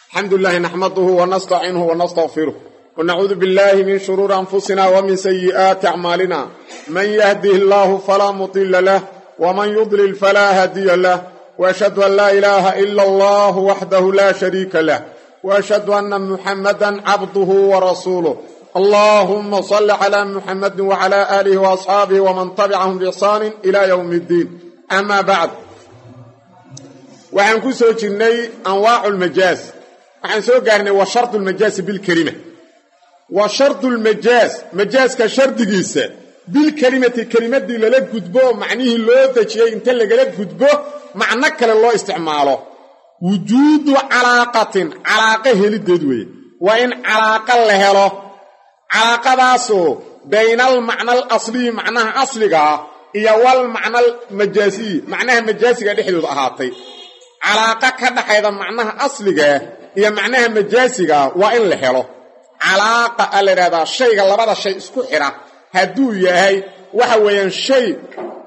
الحمد لله نحمده ونستعينه ونستغفره ونعوذ بالله من شرور أنفسنا ومن سيئات أعمالنا من يهده الله فلا مضل له ومن يضلل فلا هادي له وأشهد أن لا إله إلا الله وحده لا شريك له وأشهد أن محمدا عبده ورسوله اللهم صل على محمد وعلى آله وأصحابه ومن تبعهم بإحسان إلى يوم الدين أما بعد وعن كسو جني أنواع المجاز وعن سو قارني وشرط المجاز بالكلمة وشرط المجاز مجاز كشرط جيسة بالكلمة كلمة دي للك قدبه معنيه اللو تشيء انت اللي لك قدبه معنك لله استعماله وجود علاقة هلددوي وإن علاقة لهله علاقة داسو بين المعنى الأصلي معناها أصلها إيا والمعنى المجازي معناها مجازي قد يحدث أهاتي علاقة كده حيث معناها أصلها إيا معناها مجازي وإن لهله علاقة اللي هذا الشيء اللي بعد الشيء اسكحرة هدو ياهي وحوين شيء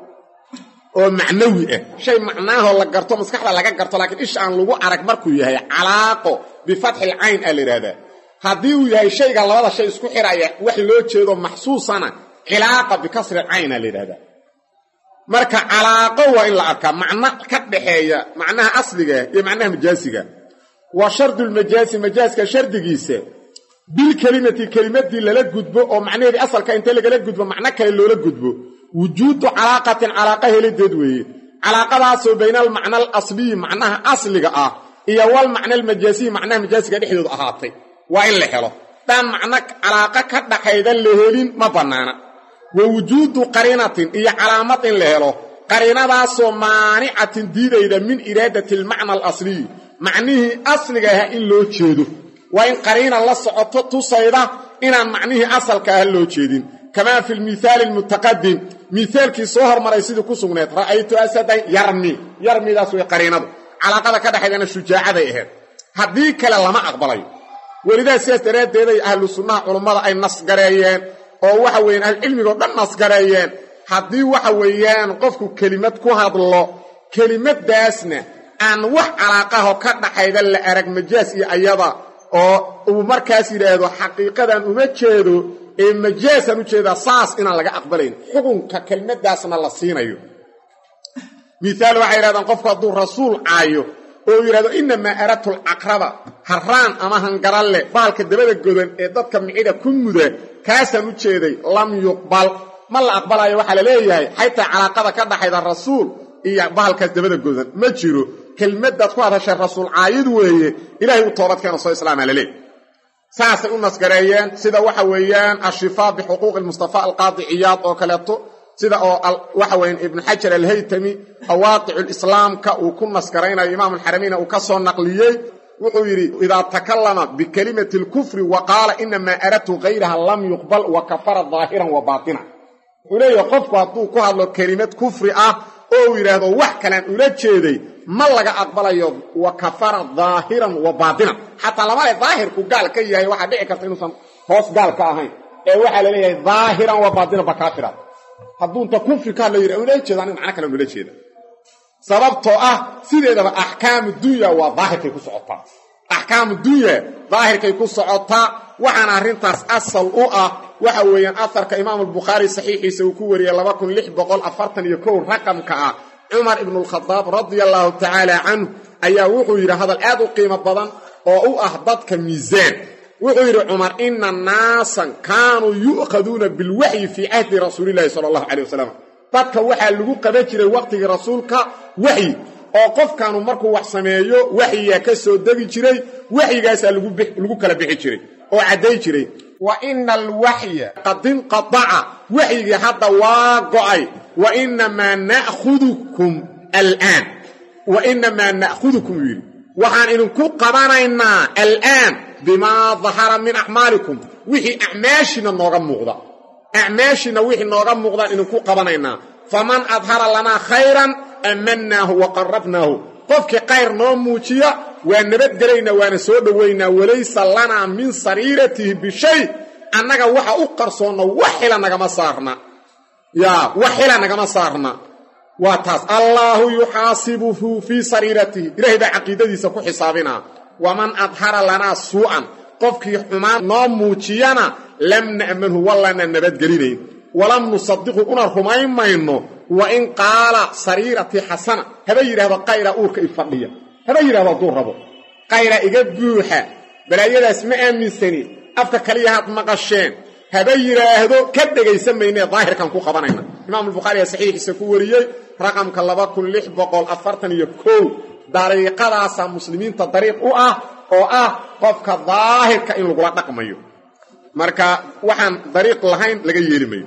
oo macnawi ah shay macnaaho la garto maskaxda laga garto laakiin ish aan lagu arag markuu yahay calaaqo bi fath al ayn alirada hadii uu yahay shayga labada shay isku xiraya wax loo jeedo maxsuusana cilaaqa bi kasr al ayn alirada marka calaaqo waa in la arka macna ka dhaxeeya macnaha asliga iyo macnaha majaasiga wa shartu al majaasi majaaska shardigiisa bil kalimati lala gudbo oo macnaheedu asalka inta laga gudbo macna kale loola gudbo وجود علاقة هلددوي علاقة داسو بين المعنى الأصلي معناها أصلي إيا والمعنى المجازي معناها مجازي قد يحدث أهاتي وإن لحله تان معنى علاقة كده حيدا لهلين ما بنانا ووجود قرينة إيا علامة لهله قرينة داسو مانعة ديدة من إرادة المعنى الأصلي معنيه أصلي إن لو تشيدو وإن قرينة الله سعطته صيدة إن معنيه أصل كهلو تشيدين كما في المثال المتقدم مثال كي صهر مريسيد كسغنيت رايت اسد يرمي داس قرينه علاقه كده حيدنا شجاعه اهد hadii kale lama aqbalay walida siyaasadadeeda ahlu sunnah culimada ay nas gareeyeen oo waxa weeyaan al cilmiga dhan nas gareeyeen hadii waxa weeyaan qofku kelimad ku hadlo kelimadaasna aan wax calaaqaho ka dhaxayda la arag majaas iyo ayada oo uu markaas yiraahdo xaqiiqadan uma jeedo المجاز نوجد صاص إن لقى أقبلين حكم ككلمة داسنا للصينيو مثال واحد هذا قف قدو رسول عايو أو يراد إنما أردت العقربة هران أما هنقرال بالك الدبادة الجودن إدادك معيدة كمدة كاسا نوجد لم يقبل ما لا أقبل أي واحد ليه حتى علاقة كده حيث الرسول إيا بالك الدبادة الجودن ما تشيرو كلمة داتوا هذا الرسول عايد وهي إلهي وطورت كان صلى الله عليه وسلم ساس الناس قريان سيدا وحويان الشفاء بحقوق المصطفى القاضي عياض او كلاتو سيدا وحوين ابن حجر الهيتمي اواقع الاسلام كون ناس قرينا امام الحرمين او كسو نقليي وحيري اذا تكلم بكلمه الكفر وقال انما اردت غيرها لم يقبل وكفر ظاهرا وباطنا ولي يقف قادو كهدلو كلمه كفر او يراهدو wax kalan ula jeeday ma laga aqbalayo wa kafara dhaahiran wa baatinan hatta lama dhaahirku gaal ka yahay waxa dhici karta inuu san hoos gaal ka ahayn ee waxa la leeyahay dhaahiran wa baatinan ba kaafira haduu inta kufri ka la yiraahdo ula jeedaan macna kale ula jeeda sababtoo sideedaba ahkaamu dunya wa dhaahirkay ku socotaa ahkaamu dunya dhaahirkay ku socotaa waxana arintaas asal u waxa weeyaan afarka imaam al-bukhari saxiixiisa uu ku wariyay 2641 raqamka Umar ibn al-Khattab radiyallahu ta'ala anhu ayaa wuxuu yiri hadal aad u qiimo badan oo u dadka miisaan wuxuu yiri Umar inna naasan kaanu yu'khaduna bil wahyi fi ahdi rasuulillahi sallallahu alayhi wasallam dadka waxa lagu qaban jiray waqtiga rasuulka wahyi oo qofkaanu markuu wax sameeyo wahyiga ka soo dagi jiray wahyigaas lagu kala bixi jiray oo caday jiray وإن الوحي قد انقطع وحي حتى واقعي وإنما نأخذكم الآن وإنما نأخذكم وحان إنكم قبانينا الآن بما ظهر من أعمالكم وحي أعماشنا نوغم مغضى أعماشنا وحي نوغم مغضى إنكم قبانينا فمن أظهر لنا خيرا أمناه وقربناه قفك خير نوموشيا ونبت قرينا ونسودوينا وليس لنا من سريرته بشيء أنك وحا أقرصونا وحلا نغم صارنا يا وحلا نغم صارنا واتاس الله يحاسبه في سريرته إلهي دا عقيدة دي سكو حسابنا waman adhara lanaa suu'an qofkii xumaan noo muujiyana lam na'manhu wallana nabadgelinayn walam nusadiqu una rumayn mayno wa in qaala sariiratii xasana haba yidhaahdo qayra uurka ifadhiya haba yidhahdo hadduu rabo qayra iga buuxa balaayadaas ma aaminsani afka kaliya had maqasheen haba yidhaahdo ka dhegaysan maynee daahirkan ku qabanayna imaam albukhaari saxiixiisa ku wariyey raqamka 2641 dariiqadaasa muslimiinta dariiq u ah oo ah qofka daahirka in lagula dhaqmayo marka waxaan dariiq lahayn laga yeeli mayo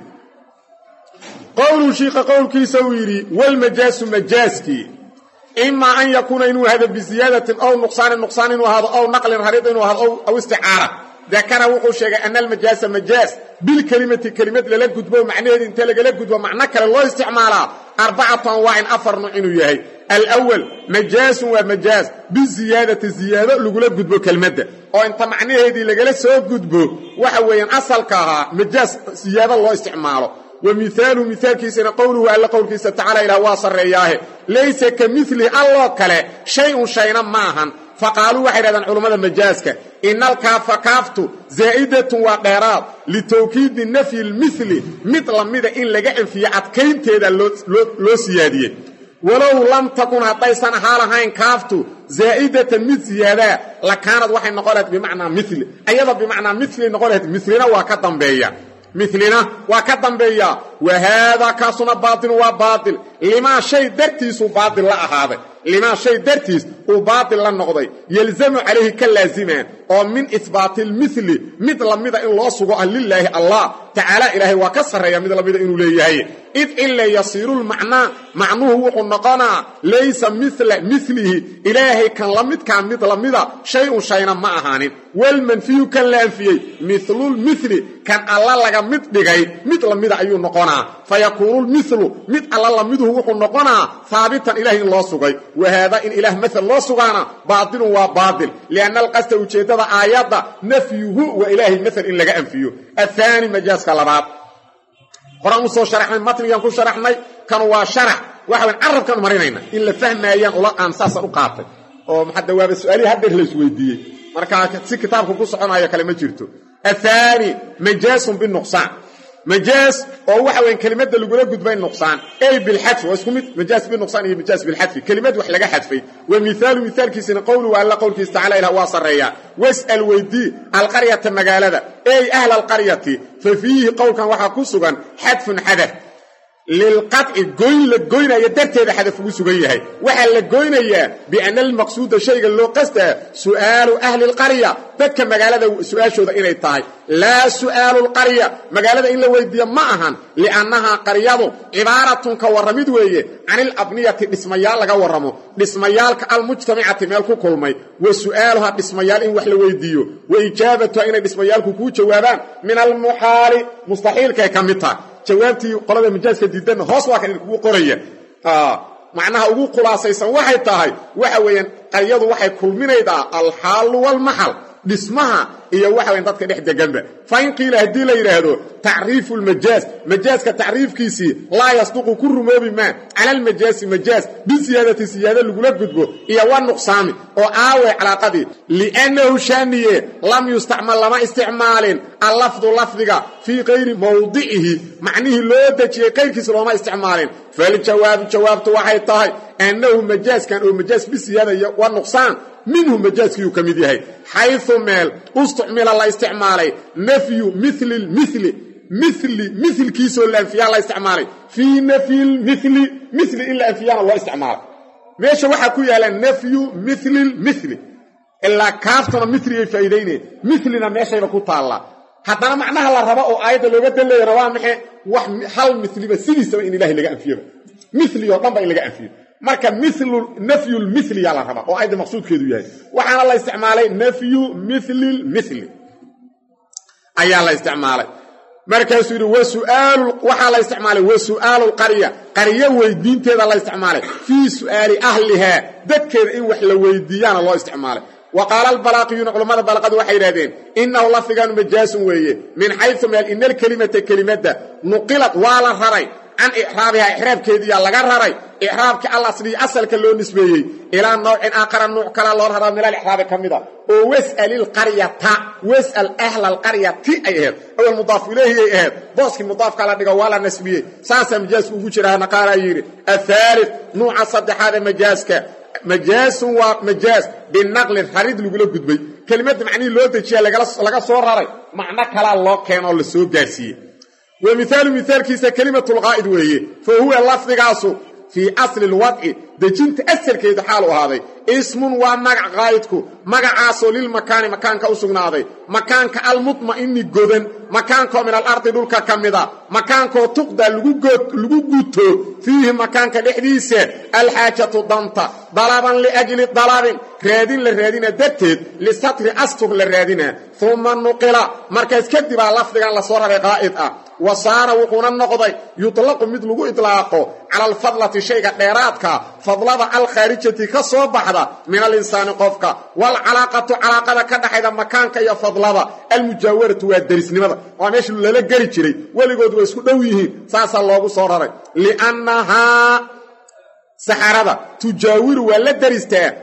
qowlu shiikha qowlkiisa uu yidhi walmajaasu majaaskii imaa an yakuuna inuu ahado biziyaadatin ow nuqsaan inuu ahado ow naqlin rarid inuu ahado aw isticaara dakara wuxuu sheegay ana almajaasa majaas bilkelimati kelimad lala gudbo macnaheedu inta lagala gudbo macno kale loo isticmaalaa 4 anwaacin 4 nooc inuu yahay alawal majaasun waa majaas biziyaadati ziyaado lagula gudbo kelmadda oo inta macnaheedii lagala soo gudbo waxa weeyaan asalka ahaa majaas ziyaado loo isticmaalo ومثال كيسنا قوله ألا قول كيسا تعالى إلى واصر إياه ليس كمثله الله كلا شيئا معها فقالوا واحد هذا علماء المجازك إن الكاف كافت زائدة وقيرات لتوكيد النفي المثلي مثل ماذا إن لقاء في عدكين تيدا لو سيادية ولو لم تكن هطيسان حالها إن كافت زائدة مثل زيادة لكانت واحد نقولت بمعنى مثل أيضا بمعنى مثل نقولت مثلنا وكتن بيا مثلنا وكدن بيا وهذا كاسنا باطل وباطل لما شيء درتيس باطل لا هذا لما شيء درتيس وباطل لا نقضي يلزم عليه كلازمان ومن إثبات المثل مثل ماذا إن الله سبحانه لله الله تعالى إلهي وكسر يا مثل ماذا إنه ليه إذ إلا يصير المعنى معنوه وقلنا ليس مثله إلهي كان لمد كان مثل ماذا شيئا معهان والمنفي كان لا أنفيه مثل المثل كان الله لغا مدغاي مثل ماذا أيو نقنا فيكون المثل مثل الله لمده وقلنا ثابتا إلهي الله سبحانه وهذا إن إله مثل الله سبحانه باطل وباطل لأن القصد وجهده آيات نفيه وإلهي مثل إن لغا أنفيه الثاني مجاز كالباب قرآن سو شرحنا متن ينكو شرحنا كانوا شرح waxaan arabkan marinayna in la fahmayaan ula aansaas u qaatay oo maxad dawaab su'aali hadda la isweydiiyay marka si kitaabku ku soconayo kale ma jirto athani majaasun bin nuqsan majaas oo waxa weyn kelimada lagu gudbay nuqsan ay bil hadf wa isku mid majaas bin nuqsan iyo majaas bil hadf kelimad wax laga hadfay wa mithalkiisina qawlu wa alla qawlkiisa ta'ala ila wa sarriya was'al waydi al qaryata magaalada ay ahla al qaryati fa fihi qawlkan waxa ku sugan hadfun hadath للقطع قوينا يدرتي حدث وسغيهي waxa la gooynaya بان المقصود شيء لو قصده سؤال اهل القريه dadka magaalada su'aashooda inay tahay la su'aal القريه magaalada in la weydiyo ma ahan li'annaha qaryadu ibaratun ka waramid weeye anil abniyati dhismayaal laga waramo dhismayaalka al mujtamacati meel ku kulmay wa su'aaluha dhismayaal in wax la weydiyo wa ijaabatu inay dhismayaalku ku jawaabaan min al muhali mustahilka kamita jawaabtii qolada majaaska diidan hoos waa kan ugu qoraya macnaha ugu khulaasaysan waxay tahay waxa weeyaan qaryadu waxay kulminaydaa al hal wal mahal dhismaha iyo waxa weeyaan dadka dhex deganba fayn qiila hadii la yiraahdo ta'riiful majaaz majaaska ta'riifkiisi la yasduqu kurumoobi ma ala al majaaz majaaz bi ziyadati ziyada lagula gudbo iyo waa nuqsaami oo aaway calaaqadi li'annahu shaniye lam yusta'mal lama isticmaalin al-lafdhu lafdiga fi ghayri mawdi'ihi macnihi loo dajiyay qayrkiisa looma isticmaalin fal jawaabtu waxay tahay annahu majaaz kan oo majaaz bi ziyada waa nuqsaan منه مجازك يكمديه حيث مال استعمل الله استعمالي نفي مثل كيسو الانفياء الله استعمالي في نفي مثل إلا انفياء الله استعمالي ماشي waxa ku yaala nafyu مثل إلا كافتنا مثل يفايدين مثلنا ماشي ku taala hadana macnaha la rabo oo aayada looga daleeyo waa maxay wax hal mithliba sidiisa in ilaahay laga anfiyo mithli oo dhanba in laga anfiyo marka mithlu nafyu al-mithli ya la raba oo ayda maqsuudkeedu yahay waxaana la isticmaalay nafyu mithli ayaa la isticmaalay marka suu wa su'aal waxa la isticmaalay wa su'aal qarya weydiinteeda la isticmaalay fi su'aali ahliha dadkeeda in wax la weydiiyana loo isticmaalay وقال البلاغيون علماء البلاغه waxay yiraahdeen inna lafdigan majaasun weeye min haythu mal inal kalimata nqilat wala raray عن إعرابها إعراب كيديا لغا رري إعرابك الأصلي أصلك اللو نسبيي إلى نوع آخر النوع كلا الله ررى من الإعراب كمدا واسأل القرية واسأل أهل القرية أيهد أو المضاف إليه أيهد بوسك المضاف كلا دقوالا نسبيي ساسا مجاز وفوشرها نقارا يري الثالث نوع صدح هذا مجازك مجاز ومجاز بالنقل الحريد اللي يقولوا قدبي كلمة معني لو تجي لغا صور رري معنى كلا الله كانوا لسوء جاسي ومثال كيسا كلمة الغائد وهي فهو اللفظ قاسو في أصل الوضع دجنت أسر كيد حاله هذا اسم ومقع غايتكو مقع عاسو للمكان مكانك أسقناضي مكانك المطمئن قدن مكانك من الأرض دولك كمدا مكانك تقدى لغوغوتو فيه مكانك الإحديثة الحاجة ضمطة ضلابا لأجل الضلاب رادين للرادين الدتد لسطر أسطر للرادين ثم النقل مركز كدب اللفظ قال لصورة غائد وصار وقونا النقضي يطلق مثله إطلاقه على الفضلة شيء ديراتك فضلة الخارجة كصوبحة من الإنسان قفك والعلاقة علاقة كدحيدا مكانك يا فضلة المجاورة والدرس لماذا وماش للا غري جيري ولغود way isku dhow yihiin saasa loogu soo raray li'annaha saharada tujawiru wala daristaa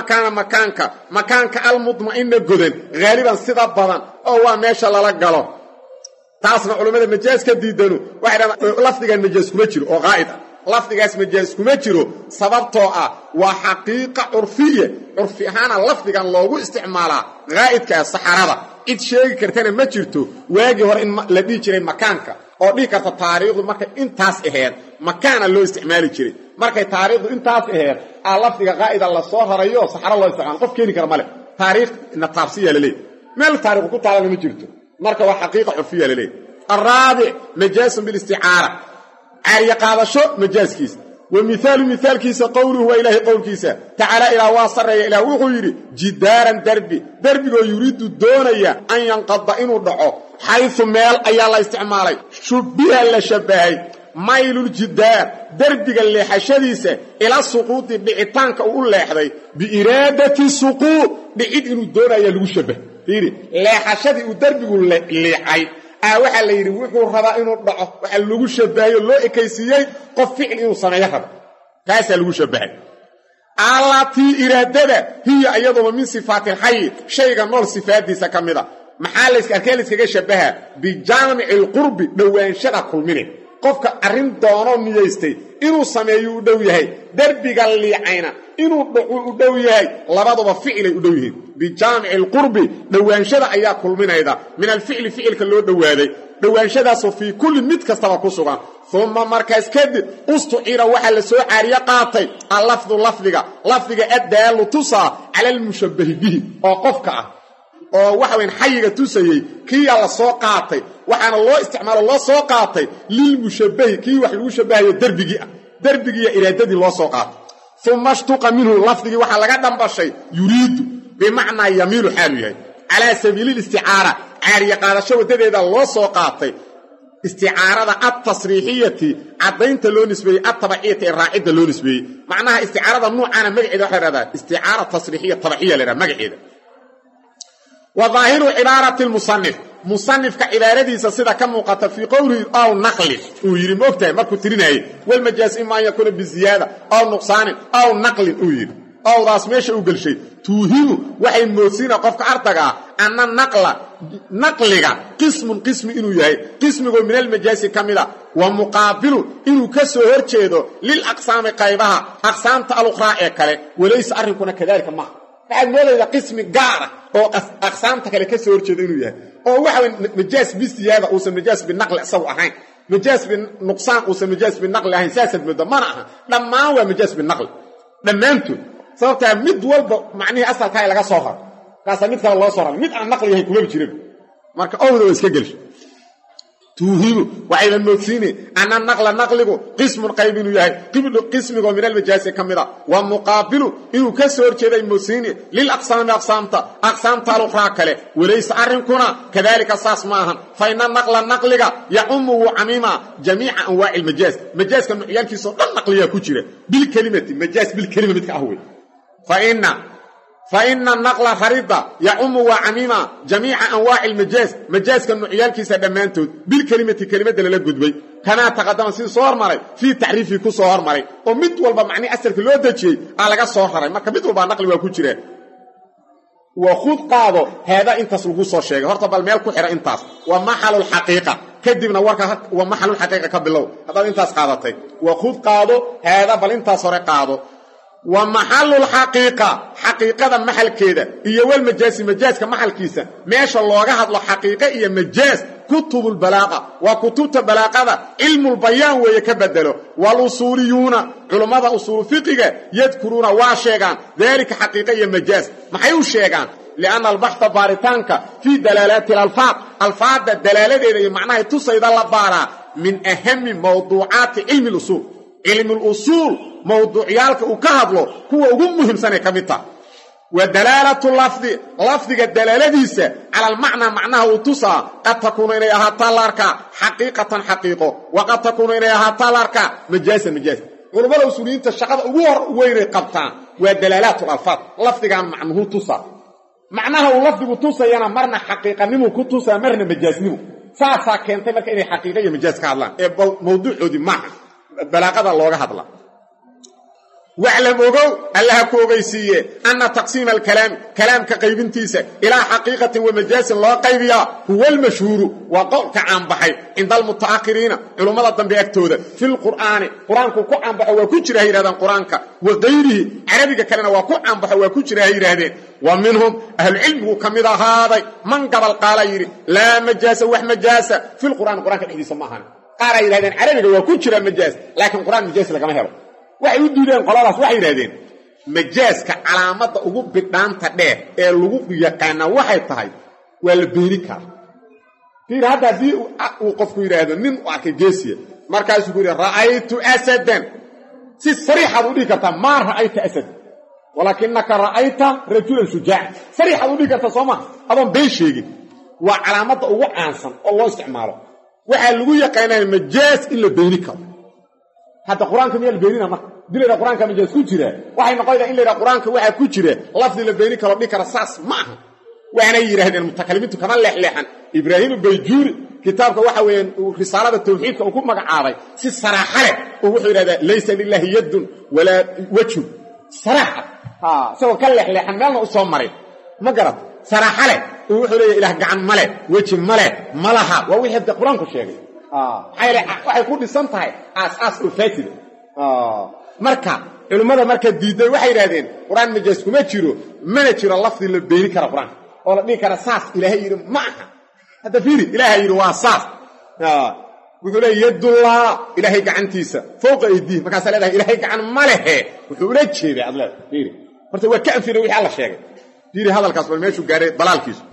makaanka almudma'inna godan غالبا sida badan oo waa meesha lala galo taasna culimada majaas ka diidano waxa lafdigan majaas kuma jiro oo qaa'id lafdigaas majaas kuma jiro sababtoo ah waa xaqiiqa urfiye urfi ahaan lafdigan loogu isticmaalaa qaa'idka saharada id sheegi kartana ma jirto waagi hore in la dhigi jiray makaanka oo dhigi karta taariikhdu markay intaas aheed makaana loo isticmaali jiray markay taariikhdu intaas aheed lafdiga qaa'ida la soo harayo sahara loo isticmaalo qof keeni kara male taariikh na taabsiya leeyahay meel taariikh ku taalana ma jirto marka waa xaqiiqa urfiye leeyahay الرابع مجاز بالاستعاره عاريه قادشو مجازكيس ومثال كيس قوله وإله قول كيس تعالى إلى واصر إلى وغير جدارا دربي يريد دونيا أن ينقض إنه دعو حيث ميل أي الله استعمالي شبه لشبهي ميل الجدار دربي اللي حشديسه إلى السقوط بعتانك أقول لحظي بإرادة السقوط بعيد إنه دونيا لو شبه لا حشدي ودربي اللي حي waxa la yiri wuxuu rabaa inuu dhaco waxa lagu shabahay loo ekeysiyay qof ficil inuu sameeyo hada kaas lagu shabahay allati iradada hiya ayadoo min sifaatil hayy shayga nool sifaadiisa kamida maxaa la iska arkay iskaga shabaha bi jaami'il qurbi dhawaanshada kulmine qofka arin doono niyeystay inuu sameeyo u dhow yahay darbiga liicayna inuu dhaco u dhow yahay labaduba ficil ay u dhow yihiin bi jaami'il qurbi dhawaanshada ayaa kulminayda min al fi'l fi'ilka loo dhawaaday dhawaanshadaas fi kulli mid kastaba ku sugan thumma markaas kadib ustu'ira waxa la soo caariya qaatay lafdiga adaalu tusa ala al mushabbah bihi oo qofka ah oo waxa weyn xayiga tusayay kiya la soo qaatay waxaana loo isticmaalo loo soo qaatay lil mushabbah kii wax lagu shabahayo darbiga iraadadii loo soo qaatay thumma ashtaqa minhu lafdigi waxa laga dambashay yuriidu bimaana yamilu xaalihi ala sabiil isti'aara caariya qaadasho wadadeeda loo soo qaatay isti'aarada at-tasriihiyati cadaynta loo nisbeeyay at-tabi'iyati raa'ida loo nisbeeyay macnaha isti'aarada noocan magaceeda waxa raada isti'aara tasriihiyya tabi'iyya leeyahay magaceeda وظاهر عبارة مصنف كعبارتيسا سيدا كموقتا في قوله أو نقل ويري موقتا مركو تريناي والمجاز إما يكون بالزيادة أو نقصان أو نقل ويري أو راس ميشا وقل شيء توهيم وحي موسينا قفك عرطقا أن نقلق قسم إنو يهي قسم من المجاز كاملة ومقابل إنو كسو هرشيدو للأقسام قيبها أقسام تألقراء كالي وليس أرنكونا كذلك معه بعد مولا قسم قارة oo aqsaamta kale ka soo horjeedo inuu yahay oo waxa majaas bistiyaada oo majaas binaql asaw ahayn majaas bin nuqsaan oo majaas binaql ahayn saasad muddo mana aha dhamaan waa majaas binaql dhamaantu sababta mid walba macnaheedu asalka ay laga soo hor kaas mid kale loo soo raray mid aan naql yahay kuma jirin marka awdo iska gelsho توهيم وعيد الموسيني أن النقل نقله قسم قيبين يهي قسم من المجاز كمدا ومقابل إنه كسر كذا الموسيني للأقسام أقسام الأخرى كله وليس أرنكنا كذلك أساس معهم فإن النقل نقله يعمه عميما جميع أنواع المجاز مجاز كم ينكي صوت النقل يكوشره بالكلمة مجاز بالكلمة متكهوي فإن فإن النقل خريطة يعم وعميم جميع أنواع المجاز مجاز كالنوعيال كيسا دمانتود بالكلمة كلمة دلالة قدبي كما تقدم سي صور مري في تعريفي كو صور مري ومد والبا معني أسر كلو دجي على صور مري مركا مد والبا نقل وكو جيره وخذ قاضو هذا انت سلقو صور شيء هرطة بالميل كحرة انتاس ومحل الحقيقة كدبنا وركا ومحل الحقيقة كبلو هذا انتاس قاضتي وخذ قاضو هذا بل انتاس قاضو ومحل الحقيقة حقيقة محل كده هي المجاز مجاز كمحل كيسة ماشى الله هذا حقيقة هي مجاز كتب البلاغة وكتب البلاغة علم البيان ويكبدله والأصوليون علماء أصول فقه يذكرون واشيغان ذلك حقيقة هي مجاز ما حيو شيغان لأن البحث بارتانك في دلالات الفاظ الدلالات اللي معناها تصيد اللبارة من أهم موضوعات علم الأصول علم الأصول موضوعيالك وكهدلو هو ugu muhiimsan kamita ودلالة لفظ الدلالة ديسة على المعنى معناه وتصا قد تكون إليها طالاركا حقيقة وقد تكون إليها طالاركا مجاز علماء الأصوليين تشغل وين قبطان ودلالات الألفاظ لفظ عن معناه تصا معناه ولفظ تصا يعني مرنا حقيقة نمو كتصا مرنا مجاز نمو ساسا كانت لك إني حقيقة مجاز كهدلان موضوع دي معه بلاغة الله هدلا واعلم اوغو الله كوغيسيه ان تقسيم كلام كقيبنتيسه الى حقيقه ومجاز الله قيبيا هو المشهور وقول كعام بحي عند المتاخرين علماء الدنبي اكتوده في القران كو عام بحي وكجرا يراهدان قرانك وغيره عربي كلنا وكو عام بحي وكجرا يراهدين ومنهم اهل العلم كميدا هذا من قبل قال يري لا مجاز ومجاز في القران دحديسه ما هان قال يراهدين عربي وكجرا مجاز لكن القران مجاز لكما هيرو waxay u diideen qoladaas waxay yiraahdeen majaaska calaamada ugu bidhaanta dheer ee lagu yaqaan waxay tahay waa la beeri kara fiir hada di uu qofku yiraahdo nin waa ka geesiye markaas uu yiraahdo ra'aytu asadan si sariixa u dhigi karta ma ra'ayta asad walakinaka ra'ayta rajulan shujaa sariixa u dhigi karta Soomaa adoon been sheegin waa calaamada ugu caansan oo loo isticmaalo waxa lagu yaqaanaa majaas in la beeri karo hada quraanka meel beerina ma dilada quraanka ma jees ku jira waxay noqoydaa in leeyahay quraanka waxa ku jira lafdi la beeni karo dhikara saas ma aha waxana yiraahdeen mutakalimiintu kama leexleexan ibraahim bayjuri kitaabka waxa weeyaan risaalada tawxiidka uu ku magacaabay si saraaxa leh oo wuxuu yiraahdaa laysa lillahi yadun wala wajhu saraaxa soo ka leexleexan meelna u soo maray ma garad saraaxa leh oo wuxuu leeyahay ilaah gacan male waji male malaha waa wixii quraanku sheegay waxay ku dhisan tahay aas u faatid marka culimada marka diiday waxay yiraahdeen quraan majaas kuma jiro mana jiro lafdi la beeri kara quraan oo la dhigi kara saas ilaahay yiri ma aha hada fiiri ilaahay yiri waa saas wuxuu leeyahay yadullah ilaahay gacantiisa fawqa idii marka leedahay ilaahay gacan ma lehe wuxuu la jeeday adla fiiri horta waa ka anfina wixii alla sheegay fiiri hadalkaas bal meeshu gaaray balaalkiisu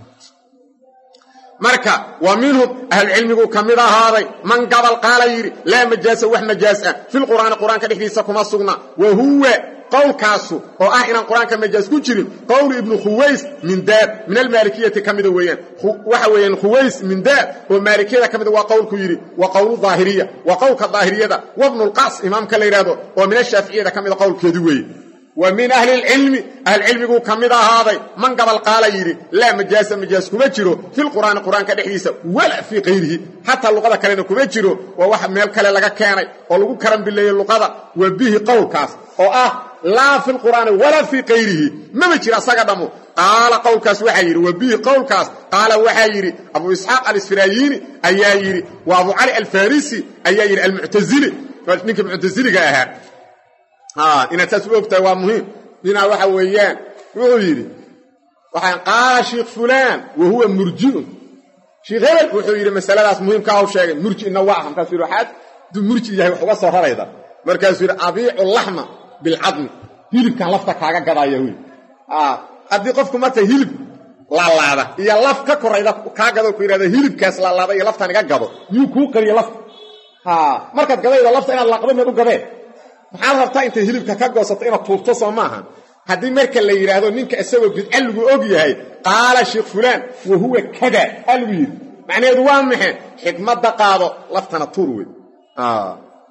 marka ومنهم اهل العلم كميدا هذا من قبل قال يري لا مجاز ومجاز في القران كدخيسا كما سغنا وهو قول كاسو او ان القران كمجاز كجيرين قول ابن خويس من داب من المالكيه كميدا ويان waxa weeyaan خويس من داب ومالكيه كميدا وقول كيري وقول ظاهريه وقول كظاهريه وابن القاص امام كلا يرادو ومن الشافعيه كميدا قول كدي وي ومن أهل العلم كميدا هذا من قبل قال يري لا مجاز كما جيرو في القران كدخيسا ولا في غيره حتى اللغه كلنا كما جيرو وواحد ميل كلا لغا كeenay oo lagu karan bileeyay luqada wabihi qowlkaas oo لا في القران ولا في غيره ما جرى اسغا دمو قال قولكاس waxa yiri wabihi qowlkaas قال waxa yiri ابو اسحاق الاسفرايني ayaa yiri wa abu ali al-farisi ayaa yiri al-mu'tazili ninka mu'taziliga ahaa ina tasawufta waa muhiim dina waxa weeyaan wuxuu yiri waxaan qaala sheekh fulan wa huwa murji'un sheekh hebel wuxuu yiri masaladaas muhiimka ah oo sheegay murji'na waa han taasir waxaad du murji yahay wax uga soo harayda markaas yiri abii'u lahma bil 'adm hilibka lafta kaaga gadaya wiil hadii qofku marta hilib la laada iyo laf ka korayda kaaga gado ku yiraahdo hilibkaas la laada iyo lafta naga gado yuu ku qariyo laf markaad gadayda lafta inaad laqdo u gadee maxaa rabtaa inta hilibka ka goosato inaad tuurto Soomaha hadii marka la yiraahdo ninka asagoo bidcalgu og yahay qaala sheekh fulan wa huwa kada alwiid macnaheedu waa maxay xikmada qaado laftana tuur weey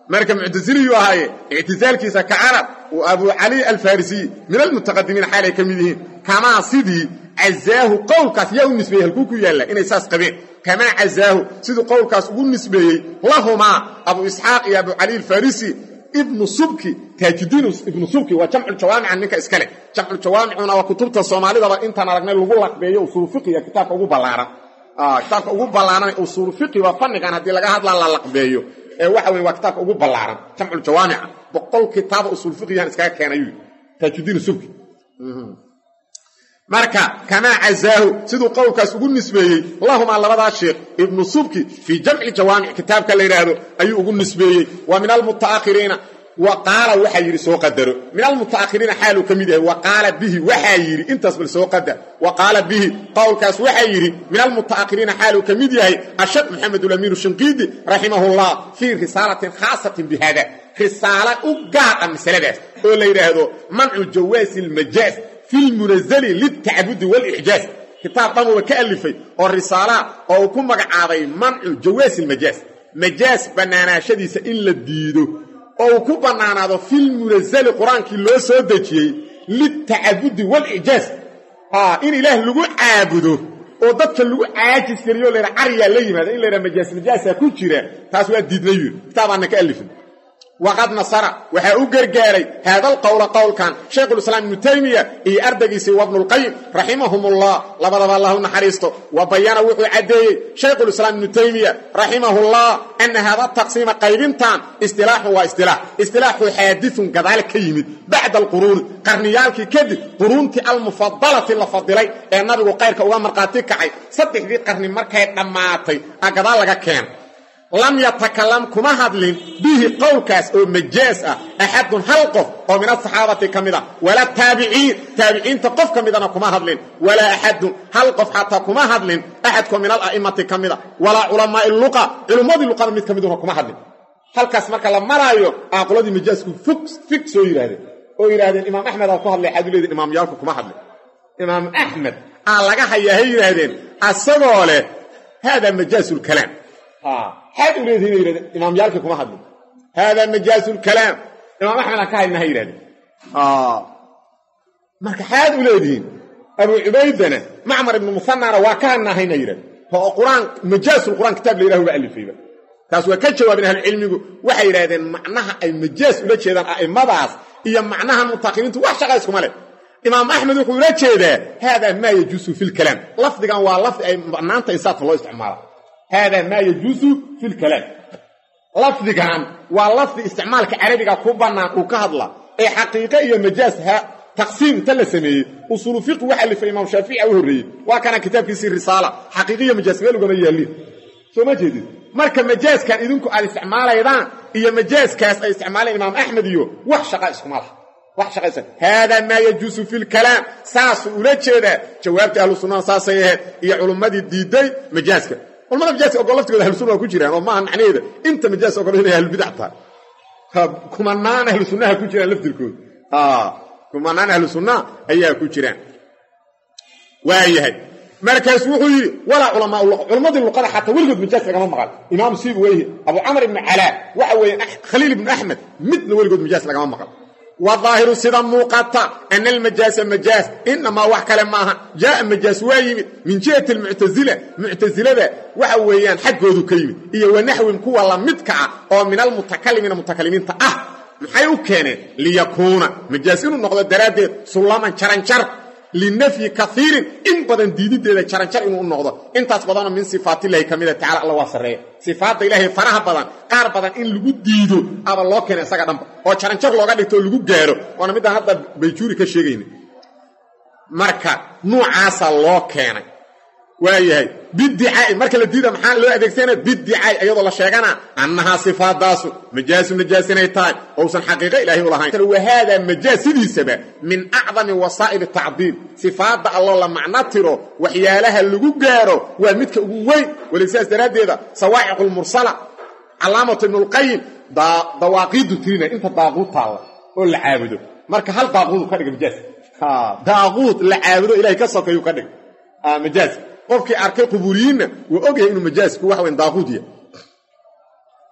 marka mu'taziliyu ahaye i'tizaalkiisa ka carab oo Abu Ali al-Farisi min al-mutaqaddimin xalay kamidhiin kama sidii azaahu qowlkaas yaa u nisbeeyay halku ku yaala inay saas qabeen kama azaahu sidii qowlkaas ugu nisbeeyay lahuma Abu Ishaq iyo Abu Ali al-Farisi ibn Subki Tajuddin ibn Subki waa jamcu jawaamic ninka iskale jamcu jawaamicuna waa kutubta Soomaalida intaan aragnay lagu laqbeeyo usul fiqhiga kitaabka ugu ballaaran kitaabka ugu ballaaran usul fiqhi waa fannigan hadii laga hadla la laqbeeyo waxa weey waa kitaabka ugu ballaaran jamcu jawaamic boqol kitaab usul fiqhiyan iskaga keenay Tajuddin Subki marka kama azaahu sidoo qowlkaas ugu nisbeeyay lahuma labada sheekh ibn Subki fi jam'i jawaami' kitaabka la yiraahdo ayuu ugu nisbeeyay wa min al-mutaakhiriina wa qala waxa yiri soo qadaro min al-mutaakhiriina xaalu kamid yahay wa qala bihi waxa yiri intaas bal soo qadar wa qala bihi qowlkaas waxa yiri min al-mutaakhiriina xaalu kamid yahay ashad Muhammad al-Amin al-Shinqidi rahimahullah fi risalatin khassatin bi hada risala ugaa misaladaas oo la yiraahdo man'u jawaaz al-majaz في المنزل للتعبد والإحجاز كتاب ضمه وكألفي والرسالة أو كم مقعاضي منع جواز المجاز مجاز بنانا شديس إلا الديدو أو كم بنانا في المنزل القرآن كي لو سودتي للتعبد والإحجاز إن إله لغو عابده وضدك لغو عاجز كريو لنا عريا ليما إلا لنا مجاز يكون شراء تاسوا الديد ليو كتاب عنك ألفي وقد نصر وحاو غرغاري هذا القول قول كان شيخ الاسلام ابن تيميه اي اربغيسي وابن القيم رحمهم الله لبد الله نحريسته وبيان وحو عدي شيخ الاسلام ابن تيميه رحمه الله ان هذا التقسيم قيبنتان اصطلاح حادث كذلك كيمد بعد القرون قرنيالكي كدب قرونتي المفضله لفضلي النبي قيرك او مرقاتي كعي صدق دي قرن markay dhamaatay agada laga keen لم يتكلم كما هدلين به قولكاس او مجاز احد حلقه ومن الصحابه كمدا ولا تابعين تقف كمدا كما هدلين ولا احد حلقه حتى كما هدلين احد من الائمه كمدا ولا علماء اللغه علماء اللغه مid كمدا كما هدلين halkaas marka la marayo aqoontii majaasku fix soo yiraahdeen imaam ahmed oo ku hadlay xadiidada imaam yaalku kuma hadlay imaam ahmed laga hayaa yiraahdeen asagoo leh hada majaasul kalaam حد وليدين يريد امام يالك كما حد هذا مجاز الكلام امام احمد كاينا يريد marka حد وليدين ابو عبيدنا معمر بن مثنى وكاننا هنا يريد هو قران مجاز القران كتاب له بالفيه taas waa ka jawaabin hal cilmigu waxay yiraahdeen macnaha ay majaas ula jeedaan aimadaas iyo macnaha mutaqirintu wax shaqo isku male imaam ahmed wuxuu ula jeedaa hada ma yajusu fil kalam lafdigan waa lafdi ay macnaanta isaat loo isticmaalo هذا ما يجوز في الكلام لفظ كان ولفظ استعمالك عربي كوبانا وكهدلا اي حقيقه هي مجازها تقسيم ثلاثه اصول فقه وحل في امام الشافعي او الري وكان كتاب في رساله حقيقيه مجاز ميلو ما يالين سو ما جديد marka majaaz kan idinku aad isticmaalaydaan iyo majaaz kaas ay isticmaalaan imaam ahmed iyo wax shaqo isku malaha wax shaqaysan hada ma yajusu fil kalam saas ula jeeda jawaabta ahlus sunnah saasay iyo culimadii diiday majaazka والمدى مجاز أقول أهل السنة كجيران وما عنيده أنت مجاز أقول هنا أهل البدعة كمانان أهل السنة كجيران لفت الكود كمانان أهل السنة هي كجيران وهي مركز وحي ولا علماء الله علماء اللغة حتى ولد مجاز كما مقال إمام سيبويه أبو عمرو بن علاء وحوي خليل بن أحمد مثل ولد مجاز كما مقال والظاهر سيدا موقتا أن المجاز إنما وحكا لما جاء المجاز وايمد من جهة المعتزلة وحويان حق ذو كيمد إيه ونحو كوى الله مدكعة أو من المتكلمين محيو كان ليكون مجازين النقضة الدرادة سلاما شرنشر للنفي كثير إن بدن ديدي شرنشر إنه النقضة انت أصبضان من صفات الله كميدة تعالى الله وصرية صفات الله فرح بدن قار بدن إن لغو ديدو أبا الله كان يساق دنبا oo charanchar looga dhigto lagu gaaro wana mid hadda bayjuuri ka sheegayna marka noocaasa loo keenay waayahay bid'aa marka la diido maxaa loo adeegsanaa bid'aa iyadoo la sheegana annaha sifaadaas najaasinay tahay oo san xaqiiqo ilaahi u lahayn wa hada majaasidiisaba min a'zami wasa'il at-ta'dil sifaada allah la macna tiro waxyaalaha lagu gaaro waa midka ugu weyn walisaas daraadeeda sawaa'iqul mursala علامة ابن القيم دواقيد ترينا انت داغوت تالا او لعابدو marka hal daaqud ka dhig majaaz daaqud la caabudo ilaahay ka sokayo ka dhig majaaz qofkii arkay qubuuriyiina waa ogyahay inuu majaazku wax weyn daaqud yahay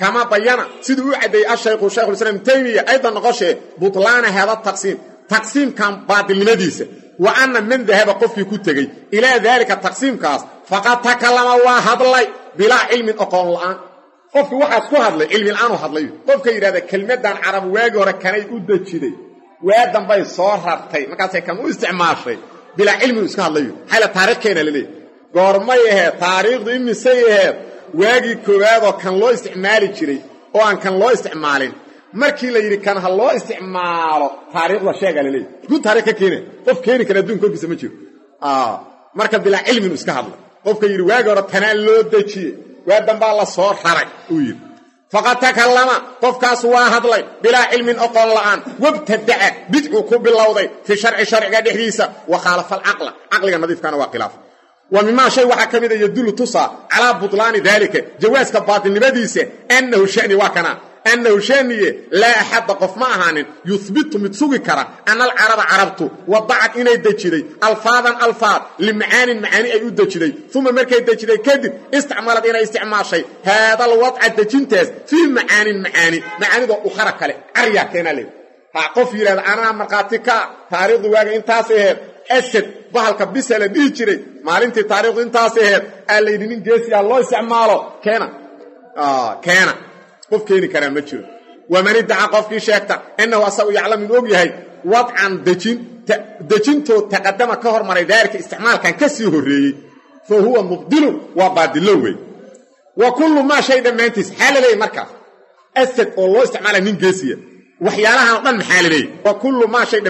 كما بينا سيدو عدي الشيخ الإسلام تيمية أيضا نقشه بطلان هذا التقسيم تقسيم كان باطل لمديسة وأن من ذهب قفي كتغي إلى ذلك التقسيم كاس فقد تكلم واحد الله بلا علم أقول الآن قفك واحد كو هدلي علم الآن وهدلي قفك يرادا كلمة دان عرب واغي هore kanay u dajiyay waadan bay soo rartay markaas ay kan u isticmaashay bila cilmi iska hadlayo xala taariikhkeena leeyahay goormay ahayd taariikhdu imisay ahayd waagi koowaad oo kan loo isticmaali jiray oo aan kan loo isticmaalin markii la yiri kan ha loo isticmaalo taariikhda sheega leeyahay ku taariikhka keenay qof keeni kara adduunka korkiisa ma jiro marka bila cilmi iska hadlay qofka yiri waagi hore tanaa loo dajiyay waadan baa la soo raray u yiri فقد تكلم قفكاس واحد لي بلا علم أقول الآن وابتدع بدعك باللوضي في شرع دحديثة وخالف العقل عقل النظيف كان وخلاف ومما شيء وحكم إذا يدل تصى على بطلان ذلك جواز كباطل نبديسة أنه شأني وكنا أنه شأني لا أحد قف معهن يثبت متسوق كرا أن العرب عربته وضعت إني دجدي ألفاظ لمعاني أي دجدي ثم مركي دجدي كذب استعملت إني استعمال شيء هذا الوضع الدجنتاز في معاني ذو أخرى كله عريا كنا لي قف يرى أنا مرقاتك تاريخ واقع انتاسه أسد بحالك بسالة ديجري مالنتي تاريخ انتاسه اللي يدين جيسي الله استعماله كان قف كيني كلام مجرد ومن ادعى قف شاكتا انه اسوء يعلم من اوغيهي وضعا دجنتو تقدم كهر مري ذلك استعمال كان كسي هوري فهو مبدل وبادلوي وكل ما شيء دمانتيس حال لي مركز اسد الله استعمال من جيسيه وحيالها ضل حال لي وكل ما شيء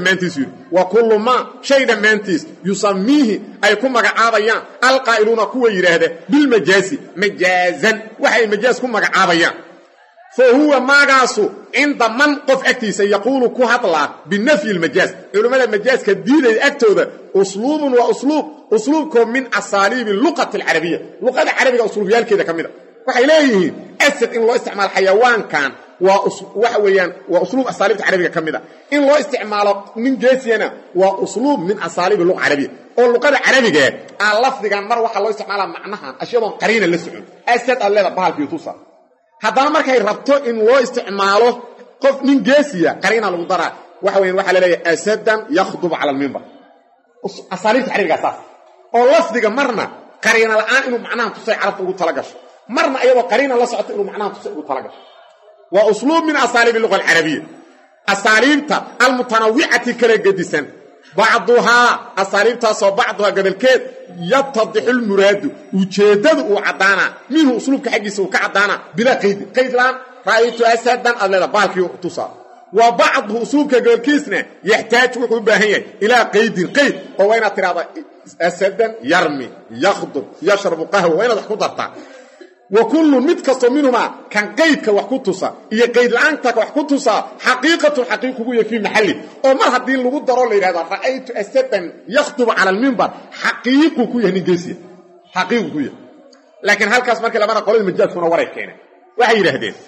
دمانتيس يسميه اي كما مغعابيان القائلون كو يراهده بالمجاز مجازا وحي مجاز كما مغعابيان فهو ماغاسو عند من قف اكتيس يقول كو هطلا بالنفي المجاز علماء المجاز كديده اكتوده اسلوبكم من اساليب اللغه العربيه اللغه العربيه اسلوبيال كده كميده waxay leeyihiin asad in loo isticmaalo xayawaankan waxa weeyaan waa usluub asaalibta carabiga kamida in loo isticmaalo min geesiyana waa usluub min asaalib luqada carabiga oo luqada carabiga aan lafdigan mar waxa loo isticmaalaa macnahan ashiyadon qariina la socon asad allada bahalkii tusa haddana markay rabto in loo isticmaalo qof min geesiya qariina lagu daraa waxa weeyaan waxa la leeyahay asadan yakhdub ala al-minbar asaalibta carabiga saas oo lafdiga marna qariina la'aan inuu macnahan tusay carabta ugu tala gasho مرنا أيضا قرينا الله سعطي إنه معناه تسأل طلقة وأسلوب من أساليب اللغة العربية أساليب المتنوعة كالجديسان بعضها أساليب بعضها قبل كده يتضح المراد وجدد وعدانا منه أسلوب كحجيس وكعدانا بلا قيد الآن رأيت أسدا ألا بالك تصال وبعض أسلوب قبل كيسنا يحتاج وحباهية إلى قيد وين ترى أسدا يرمي يخضب يشرب قهوة وين ضحكو وكل متكسر منهما كان قيدك وحكوتوسا هي قيد لعنتك وحكوتوسا حقيقة في محلي وما هدين لغو درو ليرهدا رأيت أسدا يخطب على المنبر حقيقة كوية نجيسية حقيقة كوية لكن هل كاس مركي لما نقول المجال كنا وراء كينا وحي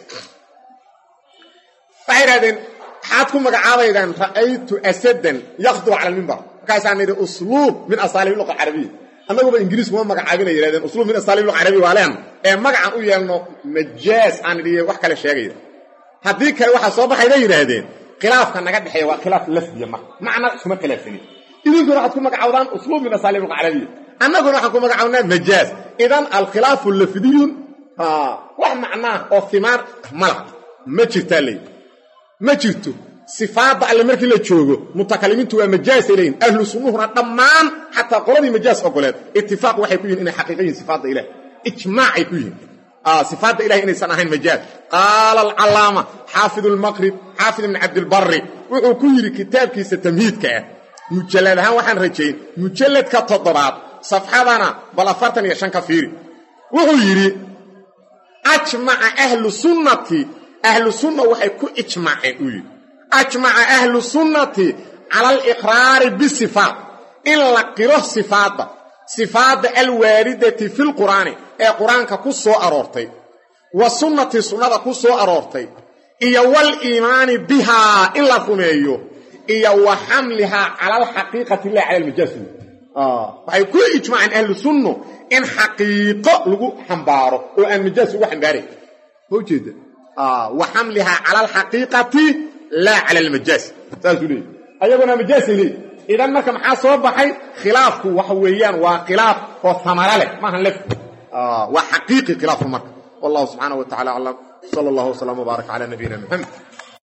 رهدين حاتكم مقعابا إذا رأيت أسدا يخطب على المنبر كاس عن أسلوب من أساليب اللغة العربية أنا أقول إنجليز ما مقعابين يرادين أسلوب من أساليب اللغة العربية وعليهم مقعا ويالنو مجاز عن اللي وحكا للشيء هذيك واحد صباح يرادين خلاف كان نقد حيوان خلاف لفظي معنى اسمه خلافني إذا كنت راح تكون مقعودان أسلوب من أساليب اللغة العربية أنا أقول راح تكون مقعودان مجاز إذن الخلاف اللفظي واحد معناه أو ثمار ملك ما جرتالي ما جرتو صفات اللي مركي لا جوجو متكلمين تو مجاز الين اهل السنه ضمان حتى قرني مجاز اقولات اتفاق waxay ku yihiin in xaqiiqiyin sifaada ilaah ijmaaci ku yihiin sifaada ilaah inay sanahayn majaaz qala al-allama hafid al-maghrib hafid ibn abd al-barri wuxuu ku yiri kitaabkiisa tamhiidka mujalladahan waxaan rajeeyay mujalladka 7 safxadana bal 45 ka fiiri wuxuu yiri ajma'a ahlu sunnah waxay ku ijmaaceen u yiri أجمع أهل السنة على الإقرار بالصفات إلا قره صفات الواردة في القرآن القرآن كقصة أرورتي والسنة السنة قصة أرورتي إيا والإيمان بها إلا فميو إيا وحملها على الحقيقة الله على المجاسم فيكون إجماع أهل السنة إن حقيقة لغو حنباره وأن مجاسم وحنباره هو جدا وحملها على الحقيقة لا على المجاز تقولي أيضنا مجاز لي إذا ما كان حاسوب بحي خلافك وحويان وخلاف وثمر له ما هنلف وحقيقي خلاف المرء والله سبحانه وتعالى أعلم صلى الله وسلم وبارك على نبينا محمد